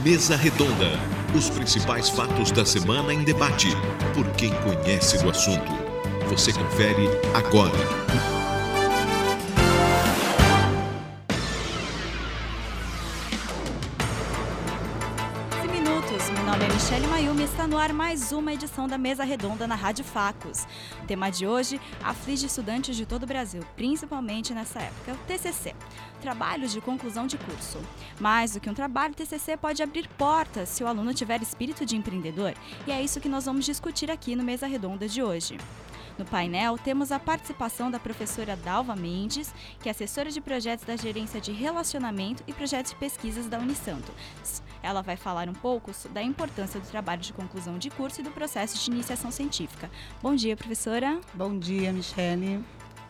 Mesa Redonda. Os principais fatos da semana em debate, por quem conhece do assunto. Você confere agora. Meu nome é Michele Mayumi e está no ar mais uma edição da Mesa Redonda na Rádio Facos. O tema de hoje aflige estudantes de todo o Brasil, principalmente nessa época, o TCC, Trabalhos de Conclusão de Curso. Mais do que um trabalho, o TCC pode abrir portas se o aluno tiver espírito de empreendedor, e é isso que nós vamos discutir aqui no Mesa Redonda de hoje. No painel, temos a participação da professora Dalva Mendes, que é assessora de projetos da Gerência de Relacionamento e Projetos de Pesquisas da Unisantos. Ela vai falar um pouco da importância do trabalho de conclusão de curso e do processo de iniciação científica. Bom dia, professora. Bom dia, Michele.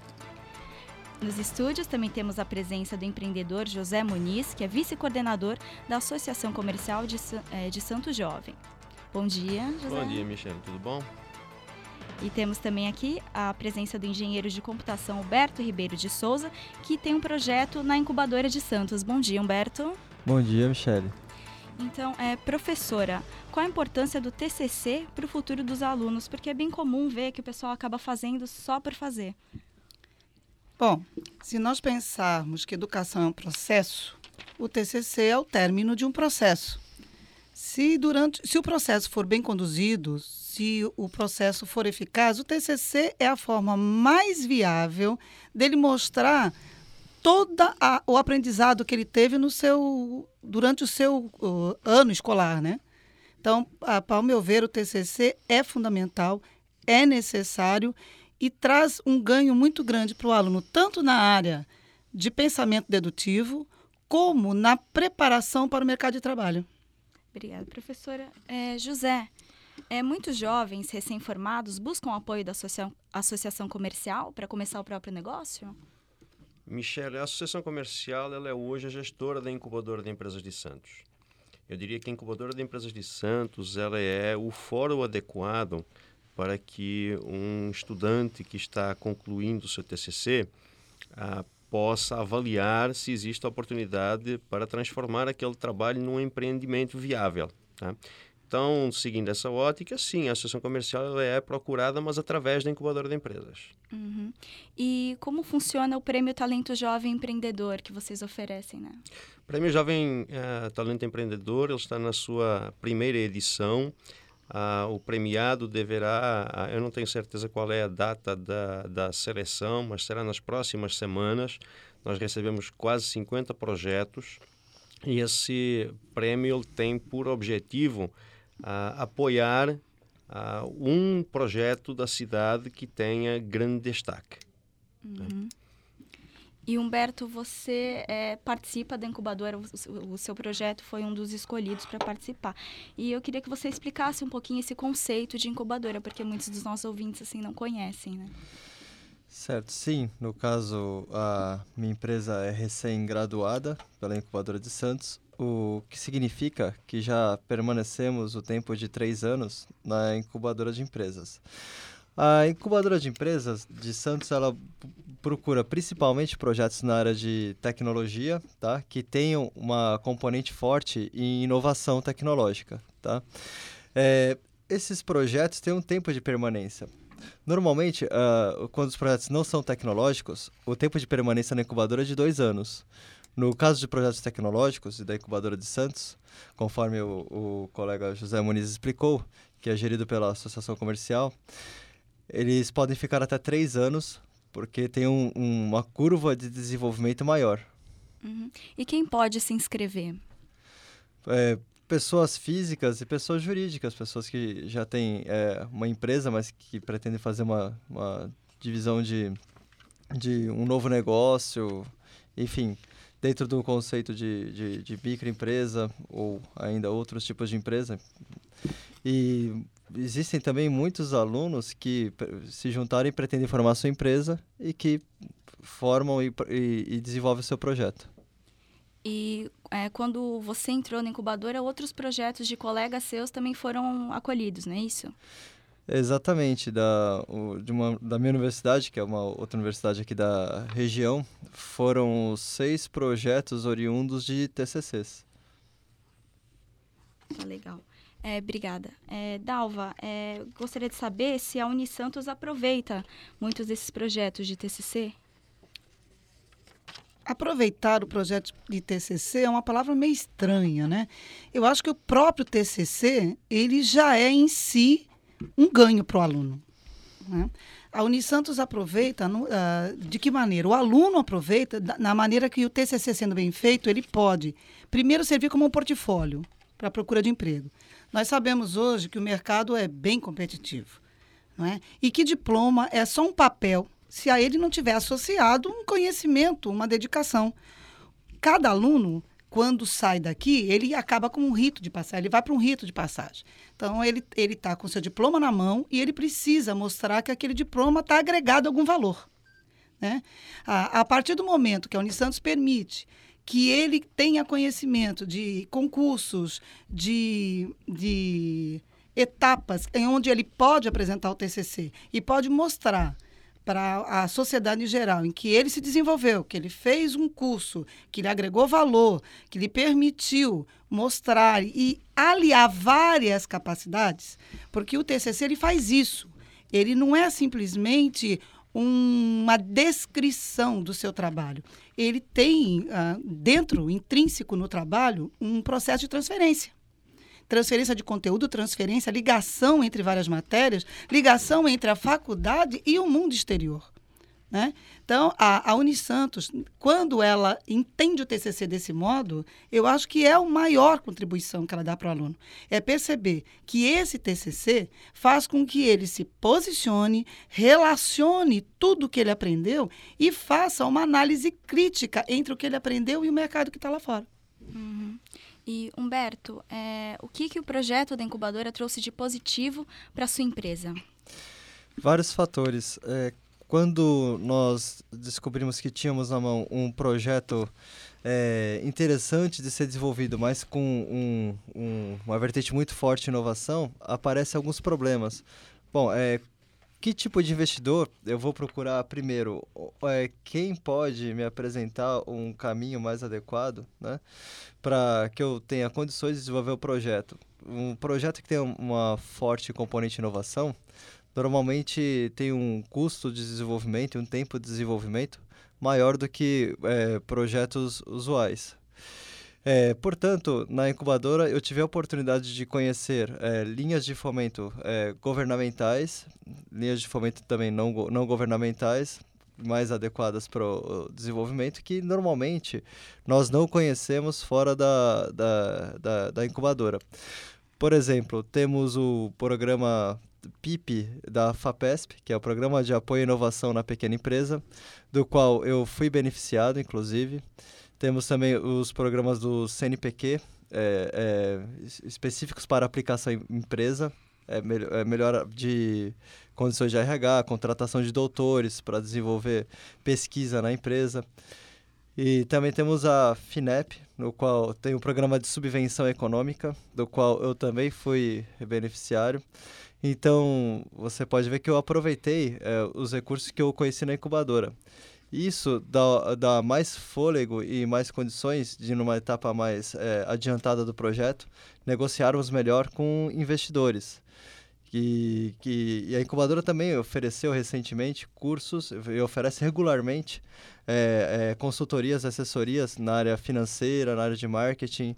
Nos estúdios também temos a presença do empreendedor José Muniz, que é vice-coordenador da Associação Comercial de Santo Jovem. Bom dia, José. Bom dia, Michele. Tudo bom? E temos também aqui a presença do engenheiro de computação Humberto Ribeiro de Souza, que tem um projeto na incubadora de Santos. Bom dia, Humberto. Bom dia, Michele. Então, professora, qual a importância do TCC para o futuro dos alunos? Porque é bem comum ver que o pessoal acaba fazendo só por fazer. Bom, se nós pensarmos que educação é um processo, o TCC é o término de um processo. Se o processo for bem conduzido, se o processo for eficaz, o TCC é a forma mais viável dele mostrar todo o aprendizado que ele teve durante o seu ano escolar, né? Então, para o meu ver, o TCC é fundamental, é necessário e traz um ganho muito grande para o aluno, tanto na área de pensamento dedutivo, como na preparação para o mercado de trabalho. Obrigada, professora. José, muitos jovens recém-formados buscam apoio da associação comercial para começar o próprio negócio? Michele, a Associação Comercial ela é hoje a gestora da Incubadora de Empresas de Santos. Eu diria que a Incubadora de Empresas de Santos ela é o fórum adequado para que um estudante que está concluindo o seu TCC possa avaliar se existe a oportunidade para transformar aquele trabalho num empreendimento viável. Tá? Então, seguindo essa ótica, sim, a Associação Comercial ela é procurada, mas através da Incubadora de Empresas. Uhum. E como funciona o Prêmio Talento Jovem Empreendedor que vocês oferecem, né? O Prêmio Jovem Talento Empreendedor ele está na sua primeira edição. O premiado deverá, eu não tenho certeza qual é a data da seleção, mas será nas próximas semanas. Nós recebemos quase 50 projetos e esse prêmio ele tem por objetivo apoiar um projeto da cidade que tenha grande destaque. Uhum. E, Humberto, você participa da incubadora, o seu projeto foi um dos escolhidos para participar. E eu queria que você explicasse um pouquinho esse conceito de incubadora, porque muitos dos nossos ouvintes assim, não conhecem, né? Certo, sim. No caso, a minha empresa é recém-graduada pela Incubadora de Santos, o que significa que já permanecemos o tempo de 3 anos na Incubadora de Empresas. A Incubadora de Empresas de Santos, ela procura principalmente projetos na área de tecnologia, tá? Que tenham uma componente forte em inovação tecnológica. Tá? Esses projetos têm um tempo de permanência. Normalmente, quando os projetos não são tecnológicos, o tempo de permanência na incubadora é de 2 anos. No caso de projetos tecnológicos e da Incubadora de Santos, conforme o colega José Muniz explicou, que é gerido pela Associação Comercial, eles podem ficar até 3 anos, porque tem uma curva de desenvolvimento maior. Uhum. E quem pode se inscrever? Pessoas físicas e pessoas jurídicas, pessoas que já têm uma empresa, mas que pretendem fazer uma divisão de um novo negócio, enfim, dentro do conceito de microempresa ou ainda outros tipos de empresa. E existem também muitos alunos que se juntarem e pretendem formar sua empresa e que formam e desenvolvem o seu projeto. E quando você entrou na incubadora, outros projetos de colegas seus também foram acolhidos, não é isso? Exatamente. Da minha universidade, que é uma outra universidade aqui da região, foram 6 projetos oriundos de TCCs. Obrigada. Dalva, gostaria de saber se a Unisantos aproveita muitos desses projetos de TCC. Aproveitar o projeto de TCC é uma palavra meio estranha, né? Eu acho que o próprio TCC, ele já é em si um ganho para o aluno, né? A Unisantos aproveita de que maneira? O aluno aproveita na maneira que o TCC, sendo bem feito, ele pode, primeiro, servir como um portfólio para a procura de emprego. Nós sabemos hoje que o mercado é bem competitivo, não é? E que diploma é só um papel se a ele não tiver associado um conhecimento, uma dedicação. Cada aluno, quando sai daqui, ele acaba com um rito de passagem, ele vai para um rito de passagem. Então, ele está com seu diploma na mão e ele precisa mostrar que aquele diploma está agregado a algum valor, né? A partir do momento que a Unisantos permite que ele tenha conhecimento de concursos, de etapas em onde ele pode apresentar o TCC e pode mostrar para a sociedade em geral, em que ele se desenvolveu, que ele fez um curso, que lhe agregou valor, que lhe permitiu mostrar e aliar várias capacidades, porque o TCC ele faz isso. Ele não é simplesmente uma descrição do seu trabalho. Ele tem dentro, intrínseco no trabalho, um processo de transferência. Transferência de conteúdo, transferência, ligação entre várias matérias, ligação entre a faculdade e o mundo exterior, né? Então, a Unisantos, quando ela entende o TCC desse modo, eu acho que é a maior contribuição que ela dá para o aluno. É perceber que esse TCC faz com que ele se posicione, relacione tudo o que ele aprendeu e faça uma análise crítica entre o que ele aprendeu e o mercado que está lá fora. Uhum. E, Humberto, o que o projeto da incubadora trouxe de positivo para a sua empresa? Vários fatores. Quando nós descobrimos que tínhamos na mão um projeto interessante de ser desenvolvido, mas com uma vertente muito forte de inovação, aparecem alguns problemas. Bom, que tipo de investidor eu vou procurar primeiro? Quem pode me apresentar um caminho mais adequado, né, para que eu tenha condições de desenvolver o projeto? Um projeto que tem uma forte componente de inovação, normalmente tem um custo de desenvolvimento e um tempo de desenvolvimento maior do que projetos usuais. Portanto, na incubadora eu tive a oportunidade de conhecer linhas de fomento governamentais, linhas de fomento também não governamentais, mais adequadas para o desenvolvimento, que normalmente nós não conhecemos fora da incubadora. Por exemplo, temos o programa PIP da FAPESP, que é o Programa de Apoio à Inovação na Pequena Empresa, do qual eu fui beneficiado, inclusive. Temos também os programas do CNPq, específicos para aplicação em empresa, melhora de condições de RH, contratação de doutores para desenvolver pesquisa na empresa. E também temos a FINEP, no qual tem o programa de subvenção econômica, do qual eu também fui beneficiário. Então, você pode ver que eu aproveitei os recursos que eu conheci na incubadora. Isso dá mais fôlego e mais condições de, numa etapa mais adiantada do projeto, negociarmos melhor com investidores. E a incubadora também ofereceu recentemente cursos e oferece regularmente consultorias, assessorias na área financeira, na área de marketing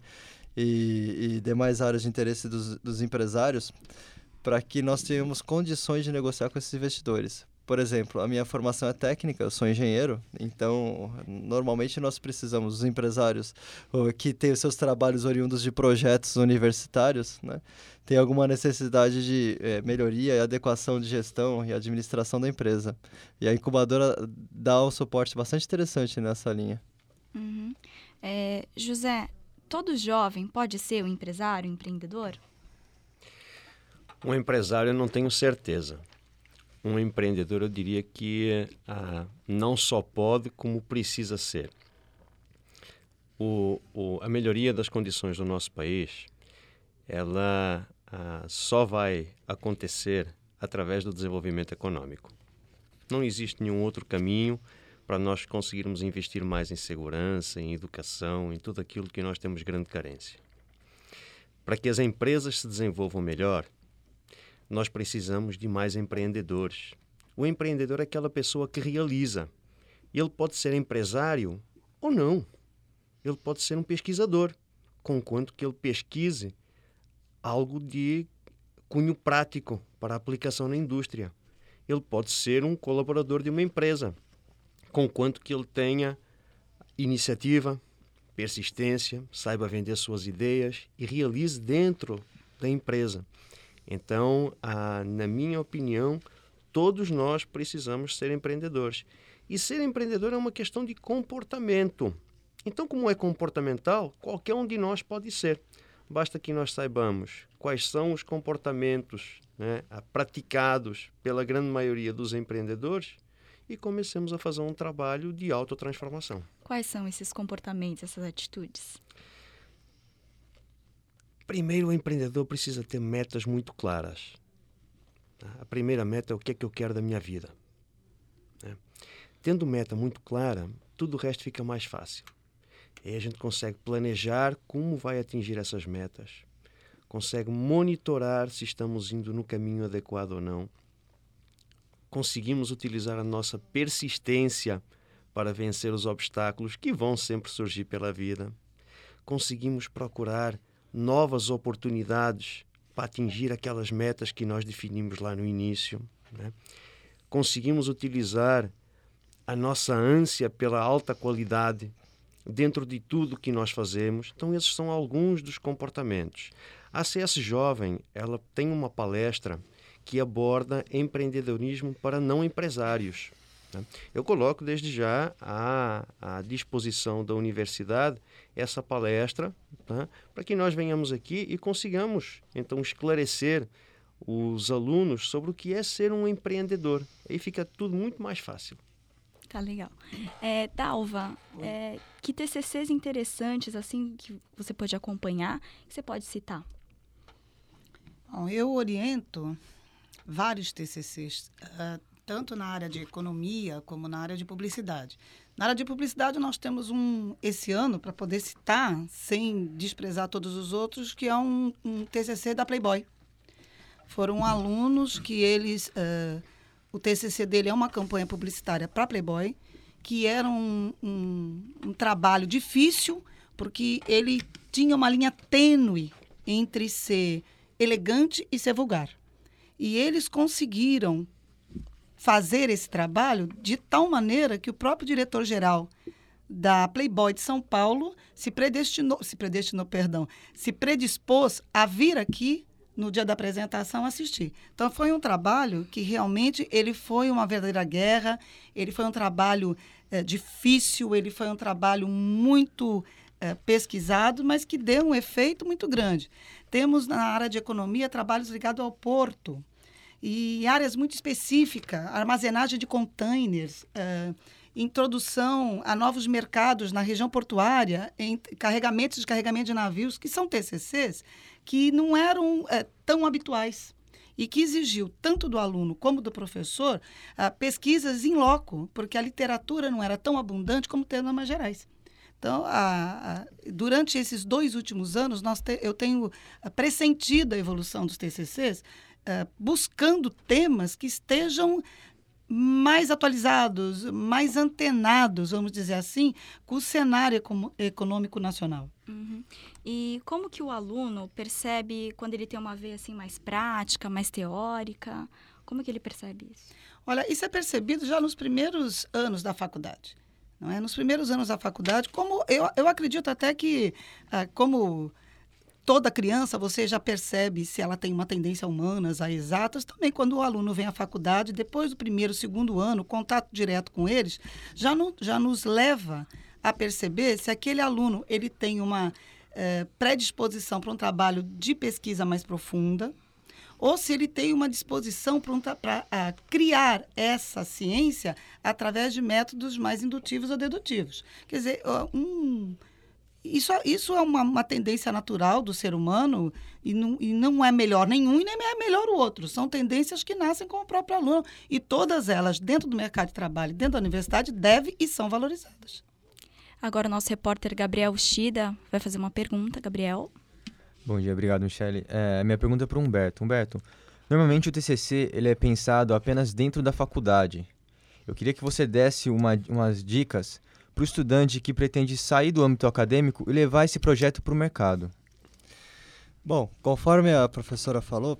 e demais áreas de interesse dos empresários, para que nós tenhamos condições de negociar com esses investidores. Por exemplo, a minha formação é técnica, eu sou engenheiro, então normalmente nós precisamos dos empresários que têm os seus trabalhos oriundos de projetos universitários, né? Tem alguma necessidade de melhoria e adequação de gestão e administração da empresa. E a incubadora dá um suporte bastante interessante nessa linha. Uhum. José, todo jovem pode ser um empresário, um empreendedor? Um empresário eu não tenho certeza. Um empreendedor, eu diria que não só pode, como precisa ser. A melhoria das condições do nosso país, ela só vai acontecer através do desenvolvimento econômico. Não existe nenhum outro caminho para nós conseguirmos investir mais em segurança, em educação, em tudo aquilo que nós temos grande carência. para que as empresas se desenvolvam melhor, nós precisamos de mais empreendedores. O empreendedor é aquela pessoa que realiza. Ele pode ser empresário ou não. Ele pode ser um pesquisador, conquanto que ele pesquise algo de cunho prático para aplicação na indústria. Ele pode ser um colaborador de uma empresa, conquanto que ele tenha iniciativa, persistência, saiba vender suas ideias e realize dentro da empresa. Então, na minha opinião, todos nós precisamos ser empreendedores. E ser empreendedor é uma questão de comportamento. Então, como é comportamental, qualquer um de nós pode ser. Basta que nós saibamos quais são os comportamentos, né, praticados pela grande maioria dos empreendedores e comecemos a fazer um trabalho de autotransformação. Quais são esses comportamentos, essas atitudes? Primeiro, o empreendedor precisa ter metas muito claras. A primeira meta é o que é que eu quero da minha vida. Tendo meta muito clara, tudo o resto fica mais fácil. Aí a gente consegue planejar como vai atingir essas metas, consegue monitorar se estamos indo no caminho adequado ou não, conseguimos utilizar a nossa persistência para vencer os obstáculos que vão sempre surgir pela vida, conseguimos procurar novas oportunidades para atingir aquelas metas que nós definimos lá no início, né? Conseguimos utilizar a nossa ânsia pela alta qualidade dentro de tudo que nós fazemos. Então, esses são alguns dos comportamentos. A CS Jovem, ela tem uma palestra que aborda empreendedorismo para não empresários. Eu coloco desde já à disposição da universidade essa palestra, tá? Para que nós venhamos aqui e consigamos, então, esclarecer os alunos sobre o que é ser um empreendedor. Aí fica tudo muito mais fácil. Tá legal. Dalva, que TCCs interessantes assim que você pode acompanhar, que você pode citar? Bom, eu oriento vários TCCs, tanto na área de economia como na área de publicidade. Na área de publicidade nós temos esse ano, para poder citar, sem desprezar todos os outros, que é um TCC da Playboy. Foram alunos que eles... o TCC dele é uma campanha publicitária para Playboy, que era um trabalho difícil, porque ele tinha uma linha tênue entre ser elegante e ser vulgar. E eles conseguiram fazer esse trabalho de tal maneira que o próprio diretor-geral da Playboy de São Paulo se predispôs a vir aqui no dia da apresentação assistir. Então, foi um trabalho que realmente ele foi uma verdadeira guerra, ele foi um trabalho difícil, ele foi um trabalho muito pesquisado, mas que deu um efeito muito grande. Temos na área de economia trabalhos ligados ao porto e áreas muito específicas, armazenagem de containers, introdução a novos mercados na região portuária, em carregamento e descarregamento de navios, que são TCCs que não eram tão habituais e que exigiu tanto do aluno como do professor pesquisas in loco, porque a literatura não era tão abundante como tem nas Minas Gerais. Então, durante esses 2 últimos anos, eu tenho pressentido a evolução dos TCCs, buscando temas que estejam mais atualizados, mais antenados, vamos dizer assim, com o cenário econômico nacional. Uhum. E como que o aluno percebe quando ele tem uma veia assim, mais prática, mais teórica? Como que ele percebe isso? Olha, isso é percebido já nos primeiros anos da faculdade. Não é? Nos primeiros anos da faculdade, como eu acredito até que, como toda criança, você já percebe se ela tem uma tendência a humanas, a exatas. Também quando o aluno vem à faculdade, depois do 1º, 2º ano, contato direto com eles, já nos leva a perceber se aquele aluno ele tem uma predisposição para um trabalho de pesquisa mais profunda, ou se ele tem uma disposição para criar essa ciência através de métodos mais indutivos ou dedutivos. Quer dizer, Isso é uma tendência natural do ser humano e não é melhor nenhum e nem é melhor o outro. São tendências que nascem com o próprio aluno e todas elas, dentro do mercado de trabalho, dentro da universidade, devem e são valorizadas. Agora o nosso repórter Gabriel Shida vai fazer uma pergunta. Gabriel? Bom dia, obrigado, Michele. Minha pergunta é para o Humberto. Humberto, normalmente o TCC ele é pensado apenas dentro da faculdade. Eu queria que você desse umas dicas para o estudante que pretende sair do âmbito acadêmico e levar esse projeto para o mercado. Bom, conforme a professora falou,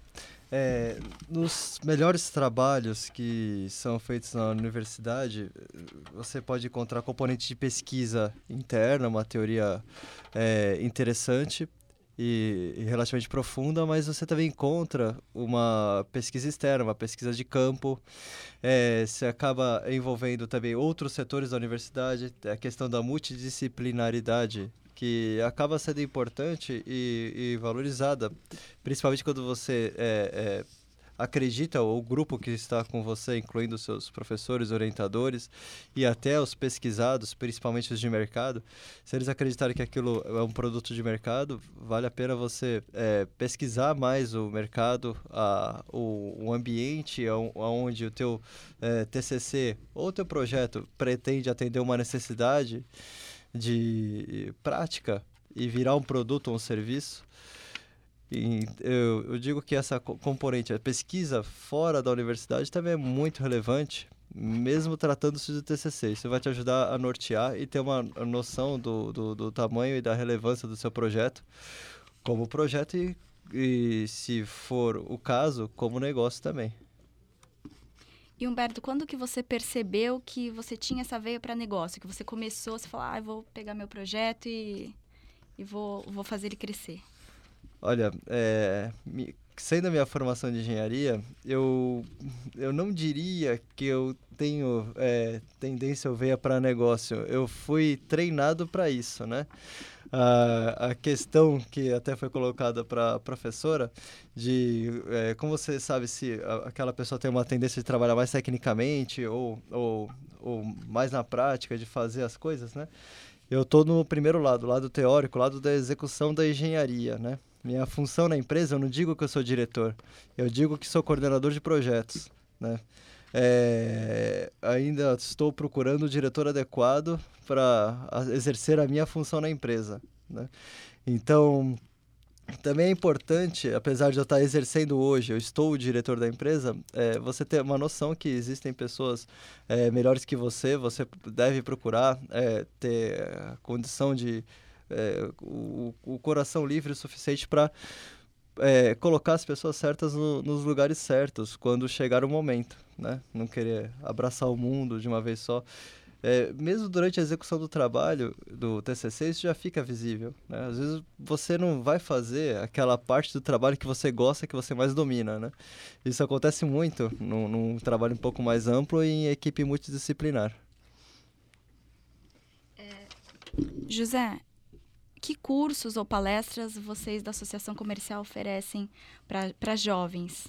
nos melhores trabalhos que são feitos na universidade, você pode encontrar componente de pesquisa interna, uma teoria interessante e relativamente profunda, mas você também encontra uma pesquisa externa, uma pesquisa de campo. Você acaba envolvendo também outros setores da universidade, a questão da multidisciplinaridade, que acaba sendo importante e valorizada, principalmente quando você acredita, ou o grupo que está com você, incluindo seus professores, orientadores e até os pesquisados, principalmente os de mercado, se eles acreditarem que aquilo é um produto de mercado, vale a pena você pesquisar mais o mercado, o ambiente onde o teu TCC ou o teu projeto pretende atender uma necessidade de prática e virar um produto ou um serviço. E eu digo que essa componente, a pesquisa fora da universidade também é muito relevante, mesmo tratando-se do TCC. Isso vai te ajudar a nortear e ter uma noção do tamanho e da relevância do seu projeto como projeto e, se for o caso, como negócio também. E Humberto, quando que você percebeu que você tinha essa veia para negócio? Que você começou, você falou, eu vou pegar meu projeto e vou fazer ele crescer. Olha, sendo a minha formação de engenharia, eu não diria que eu tenho tendência ou veia para negócio. Eu fui treinado para isso, né? A questão que até foi colocada para a professora de como você sabe se aquela pessoa tem uma tendência de trabalhar mais tecnicamente ou mais na prática de fazer as coisas, né? Eu estou no primeiro lado, lado teórico, lado da execução da engenharia, né? Minha função na empresa, eu não digo que eu sou diretor, eu digo que sou coordenador de projetos, né? Ainda estou procurando o diretor adequado para exercer a minha função na empresa, né? Então, também é importante, apesar de eu estar exercendo hoje, eu estou o diretor da empresa, você ter uma noção que existem pessoas melhores que você deve procurar ter a condição de o coração livre o suficiente para colocar as pessoas certas nos lugares certos quando chegar o momento, né? Não querer abraçar o mundo de uma vez só. Mesmo durante a execução do trabalho do TCC, isso já fica visível, né? Às vezes você não vai fazer aquela parte do trabalho que você gosta, que você mais domina, né? Isso acontece muito num trabalho um pouco mais amplo e em equipe multidisciplinar. José, que cursos ou palestras vocês da Associação Comercial oferecem para jovens?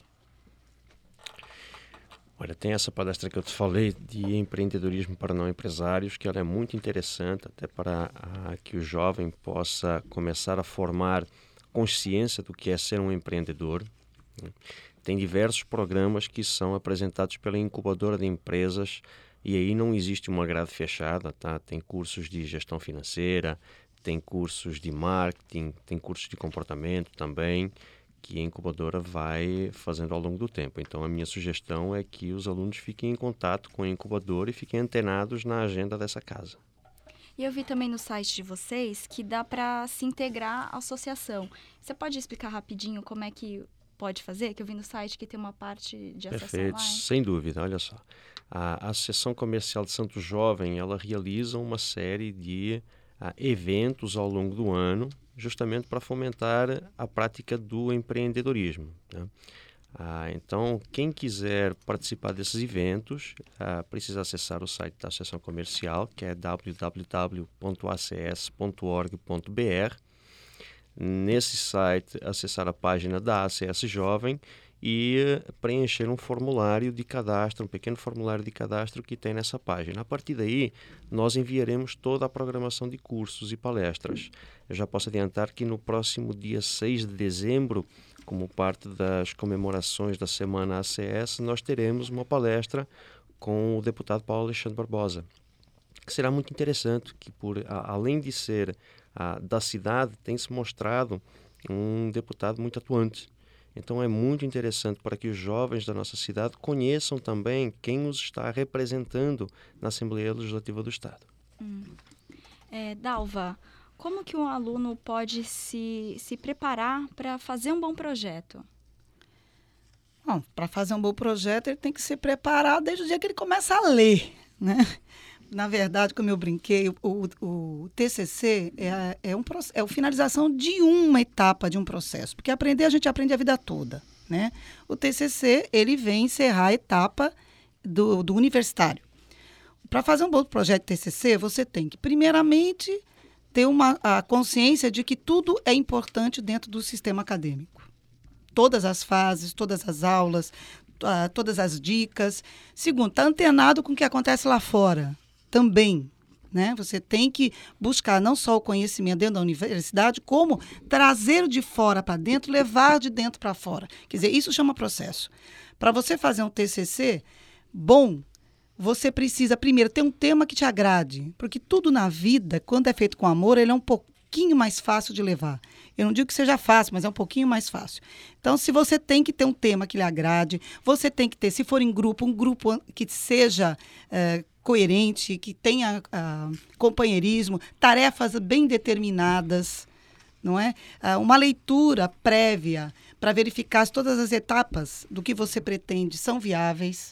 Olha, tem essa palestra que eu te falei de empreendedorismo para não empresários, que ela é muito interessante até para que o jovem possa começar a formar consciência do que é ser um empreendedor. Tem diversos programas que são apresentados pela incubadora de empresas e aí não existe uma grade fechada, tá? Tem cursos de gestão financeira, tem cursos de marketing, tem cursos de comportamento também, que a incubadora vai fazendo ao longo do tempo. Então, a minha sugestão é que os alunos fiquem em contato com a incubadora e fiquem antenados na agenda dessa casa. E eu vi também no site de vocês que dá para se integrar à associação. Você pode explicar rapidinho como é que pode fazer? Que eu vi no site que tem uma parte de acesso Perfeito, online. sem dúvida. Olha só, a Associação Comercial de Santo Jovem, ela realiza uma série de eventos ao longo do ano, justamente para fomentar a prática do empreendedorismo, né? Então, quem quiser participar desses eventos, precisa acessar o site da Associação Comercial, que é www.acs.org.br. Nesse site, acessar a página da ACS Jovem e preencher um formulário de cadastro, um pequeno formulário de cadastro que tem nessa página. A partir daí, nós enviaremos toda a programação de cursos e palestras. Eu já posso adiantar que no próximo dia 6 de dezembro, como parte das comemorações da Semana ACS, nós teremos uma palestra com o deputado Paulo Alexandre Barbosa, que será muito interessante, que além de ser da cidade, tem se mostrado um deputado muito atuante. Então é muito interessante para que os jovens da nossa cidade conheçam também quem os está representando na Assembleia Legislativa do Estado. Dalva, como que um aluno pode se preparar para fazer um bom projeto? Bom, para fazer um bom projeto, ele tem que se preparar desde o dia que ele começa a ler, né? Na verdade, como eu brinquei, o TCC é a finalização de uma etapa de um processo. Porque aprender, a gente aprende a vida toda, né? O TCC, ele vem encerrar a etapa do universitário. Para fazer um bom projeto de TCC, você tem que, primeiramente, ter a consciência de que tudo é importante dentro do sistema acadêmico. Todas as fases, todas as aulas, todas as dicas. Segundo, está antenado com o que acontece lá fora. Também, né? Você tem que buscar não só o conhecimento dentro da universidade, como trazer de fora para dentro, levar de dentro para fora. Quer dizer, isso chama processo. Para você fazer um TCC bom, você precisa, primeiro, ter um tema que te agrade, porque tudo na vida, quando é feito com amor, ele é um pouquinho mais fácil de levar. Eu não digo que seja fácil, mas é um pouquinho mais fácil. Então, se você tem que ter um tema que lhe agrade, você tem que ter, se for em grupo, um grupo que seja coerente, que tenha companheirismo, tarefas bem determinadas, não é? Uma leitura prévia para verificar se todas as etapas do que você pretende são viáveis.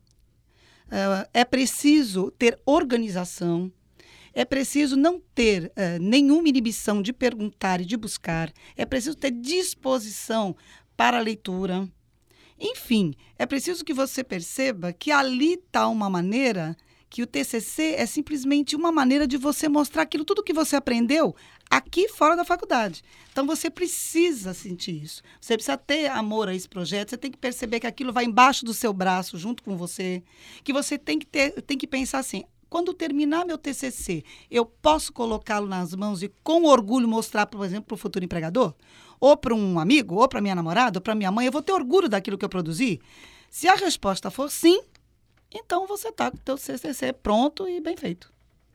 É preciso ter organização, é preciso não ter nenhuma inibição de perguntar e de buscar, é preciso ter disposição para a leitura. Enfim, é preciso que você perceba que ali está uma maneira, que o TCC é simplesmente uma maneira de você mostrar aquilo, tudo que você aprendeu aqui fora da faculdade. Então, você precisa sentir isso. Você precisa ter amor a esse projeto, você tem que perceber que aquilo vai embaixo do seu braço, junto com você, que você tem que pensar assim, quando terminar meu TCC, eu posso colocá-lo nas mãos e com orgulho mostrar, por exemplo, para o futuro empregador? Ou para um amigo, ou para minha namorada, ou para minha mãe, eu vou ter orgulho daquilo que eu produzi? Se a resposta for sim, então você está com o seu TCC pronto e bem feito.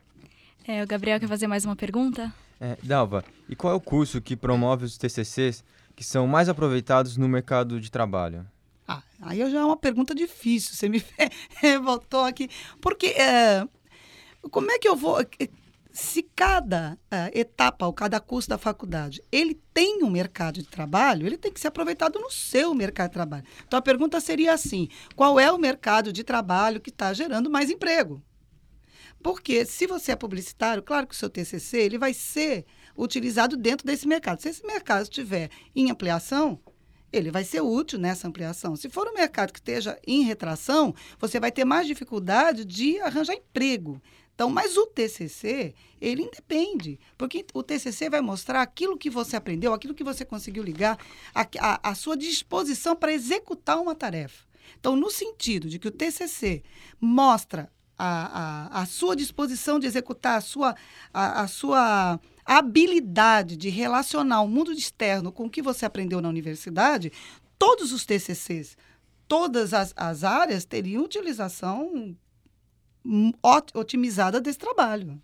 O Gabriel quer fazer mais uma pergunta? Dalva, e qual é o curso que promove os TCCs que são mais aproveitados no mercado de trabalho? Aí já é uma pergunta difícil, você me voltou aqui. Porque como é que eu vou... Se cada etapa ou cada curso da faculdade, ele tem um mercado de trabalho, ele tem que ser aproveitado no seu mercado de trabalho. Então, a pergunta seria assim, qual é o mercado de trabalho que está gerando mais emprego? Porque se você é publicitário, claro que o seu TCC ele vai ser utilizado dentro desse mercado. Se esse mercado estiver em ampliação, ele vai ser útil nessa ampliação. Se for um mercado que esteja em retração, você vai ter mais dificuldade de arranjar emprego. Então, mas o TCC, ele independe, porque o TCC vai mostrar aquilo que você aprendeu, aquilo que você conseguiu ligar, a sua disposição para executar uma tarefa. Então, no sentido de que o TCC mostra a sua disposição de executar, a sua habilidade de relacionar o mundo externo com o que você aprendeu na universidade, todos os TCCs, todas as áreas teriam utilização otimizada desse trabalho.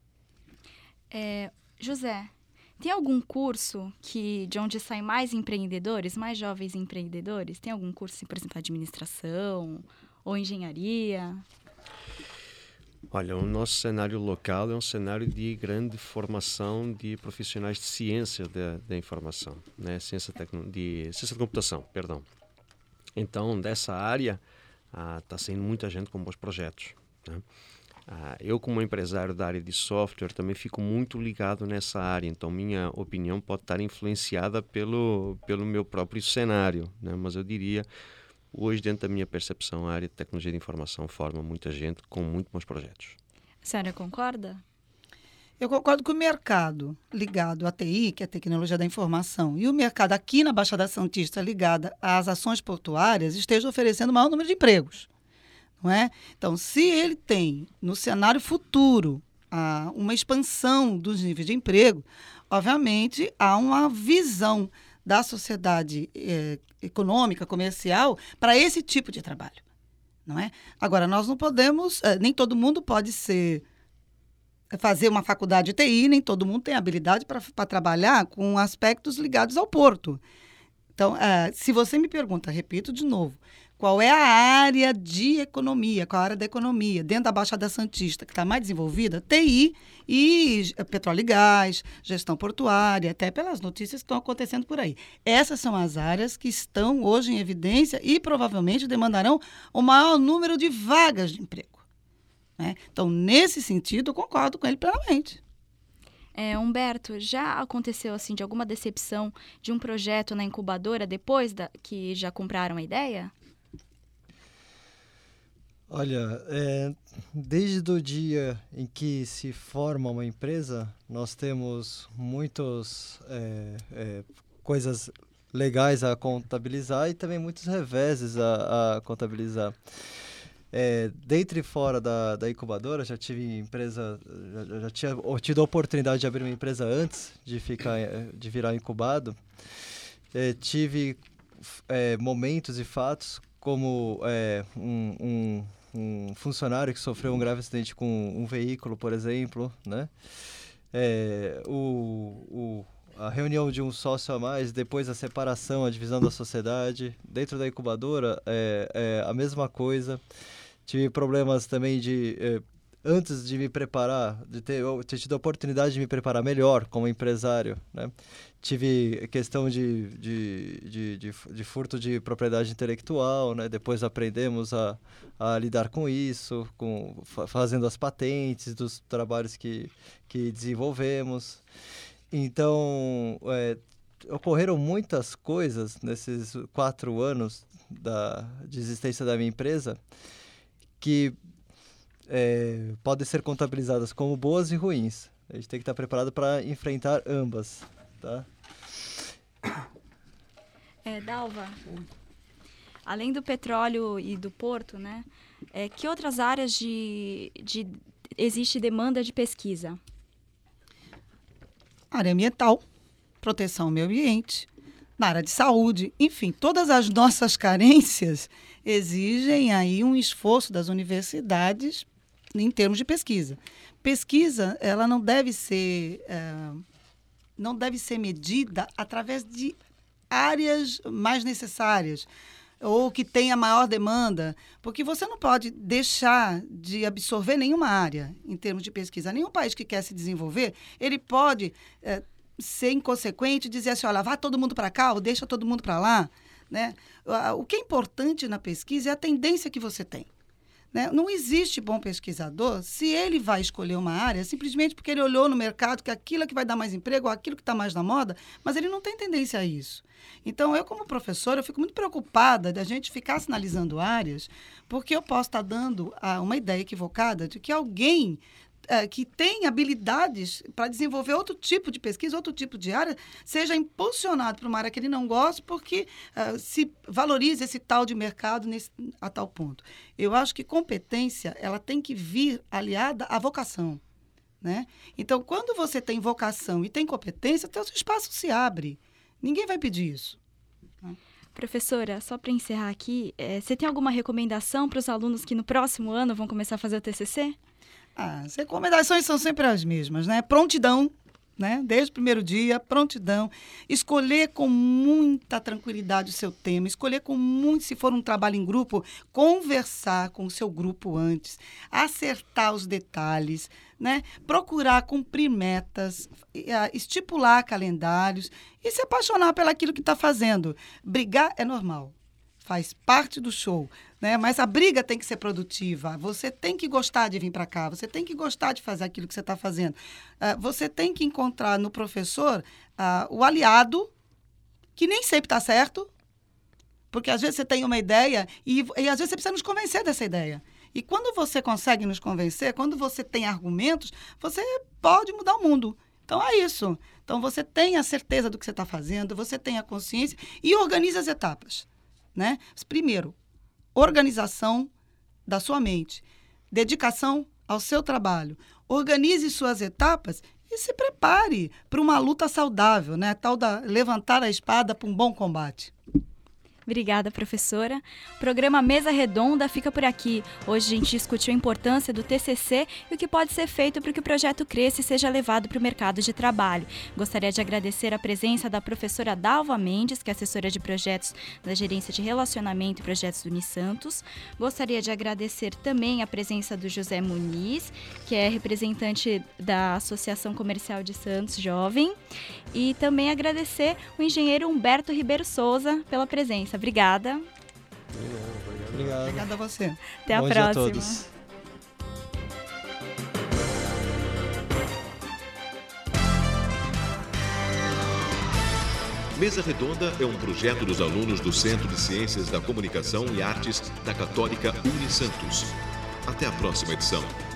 José, tem algum curso de onde saem mais empreendedores, mais jovens empreendedores? Tem algum curso, por exemplo, administração ou engenharia? Olha, o nosso cenário local é um cenário de grande formação de profissionais de ciência da informação, né? Ciência de computação, perdão. Então, dessa área, está saindo muita gente com bons projetos, né? Eu, como empresário da área de software, também fico muito ligado nessa área, então minha opinião pode estar influenciada pelo meu próprio cenário, né? Mas eu diria, hoje, dentro da minha percepção, a área de tecnologia de informação forma muita gente com muito bons projetos. A senhora concorda? Eu concordo que o mercado ligado à TI, que é a tecnologia da informação, e o mercado aqui na Baixada Santista ligado às ações portuárias esteja oferecendo o maior número de empregos. Não é? Então, se ele tem, no cenário futuro, uma expansão dos níveis de emprego, obviamente há uma visão da sociedade econômica, comercial, para esse tipo de trabalho. Não é? Agora, nós não podemos, nem todo mundo pode ser fazer uma faculdade de TI, nem todo mundo tem habilidade para trabalhar com aspectos ligados ao porto. Então, se você me pergunta, repito de novo, qual é a área de economia, qual a área da economia dentro da Baixada Santista que está mais desenvolvida? TI e petróleo e gás, gestão portuária, até pelas notícias que estão acontecendo por aí. Essas são as áreas que estão hoje em evidência e provavelmente demandarão o maior número de vagas de emprego, né? Então, nesse sentido, eu concordo com ele plenamente. Humberto, já aconteceu assim de alguma decepção de um projeto na incubadora depois que já compraram a ideia? Olha, desde o dia em que se forma uma empresa, nós temos muitas coisas legais a contabilizar e também muitos reveses a contabilizar. Dentro e fora da incubadora, já tive empresa, já tinha tido a oportunidade de abrir uma empresa antes de virar incubado. Tive momentos e fatos como um funcionário que sofreu um grave acidente com um veículo, por exemplo, né? A reunião de um sócio a mais, depois a separação, a divisão da sociedade. Dentro da incubadora, a mesma coisa. Tive problemas também antes de me preparar, de ter tido a oportunidade de me preparar melhor como empresário, né? Tive questão de furto de propriedade intelectual, né? Depois aprendemos a lidar com isso, fazendo as patentes dos trabalhos que desenvolvemos. Então, ocorreram muitas coisas nesses 4 anos de existência da minha empresa que podem ser contabilizadas como boas e ruins. A gente tem que estar preparado para enfrentar ambas, tá? Dalva, além do petróleo e do porto, né? Que outras áreas existe demanda de pesquisa? Área ambiental, proteção ao meio ambiente, na área de saúde, enfim, todas as nossas carências exigem aí um esforço das universidades em termos de pesquisa. Pesquisa, ela não deve ser medida através de áreas mais necessárias ou que tenha maior demanda, porque você não pode deixar de absorver nenhuma área em termos de pesquisa. Nenhum país que quer se desenvolver, ele pode ser inconsequente e dizer assim, olha, vá todo mundo para cá ou deixa todo mundo para lá, né? O que é importante na pesquisa é a tendência que você tem, né? Não existe bom pesquisador se ele vai escolher uma área simplesmente porque ele olhou no mercado que aquilo é que vai dar mais emprego ou aquilo que está mais na moda, mas ele não tem tendência a isso. Então, eu como professora, eu fico muito preocupada da gente ficar sinalizando áreas, porque eu posso estar dando uma ideia equivocada de que alguém que tem habilidades para desenvolver outro tipo de pesquisa, outro tipo de área, seja impulsionado para uma área que ele não gosta, porque se valoriza esse tal de mercado a tal ponto. Eu acho que competência ela tem que vir aliada à vocação, né? Então, quando você tem vocação e tem competência, teu espaço se abre. Ninguém vai pedir isso. Professora, só para encerrar aqui, você tem alguma recomendação para os alunos que no próximo ano vão começar a fazer o TCC? As recomendações são sempre as mesmas, né? Prontidão, né? Desde o primeiro dia, prontidão. Escolher com muita tranquilidade o seu tema, escolher com muito, se for um trabalho em grupo, conversar com o seu grupo antes, acertar os detalhes, né? Procurar cumprir metas, estipular calendários e se apaixonar pelaquilo que está fazendo. Brigar é normal. Faz parte do show, né? Mas a briga tem que ser produtiva. Você tem que gostar de vir para cá, você tem que gostar de fazer aquilo que você está fazendo. Você tem que encontrar no professor o aliado, que nem sempre está certo, porque às vezes você tem uma ideia e às vezes você precisa nos convencer dessa ideia. E quando você consegue nos convencer, quando você tem argumentos, você pode mudar o mundo. Então, é isso. Então, você tem a certeza do que você está fazendo, você tem a consciência e organiza as etapas, né? Primeiro, organização da sua mente, dedicação ao seu trabalho. Organize suas etapas e se prepare para uma luta saudável, né? Tal da levantar a espada para um bom combate. Obrigada, professora. O programa Mesa Redonda fica por aqui. Hoje a gente discutiu a importância do TCC e o que pode ser feito para que o projeto cresça e seja levado para o mercado de trabalho. Gostaria de agradecer a presença da professora Dalva Mendes, que é assessora de projetos da Gerência de Relacionamento e Projetos do Unisantos. Gostaria de agradecer também a presença do José Muniz, que é representante da Associação Comercial de Santos Jovem. E também agradecer o engenheiro Humberto Ribeiro Souza pela presença. Obrigada. Obrigado. Obrigada a você. Até a Bom dia a próxima. todos. Mesa Redonda é um projeto dos alunos do Centro de Ciências da Comunicação e Artes da Católica Unisantos. Até a próxima edição.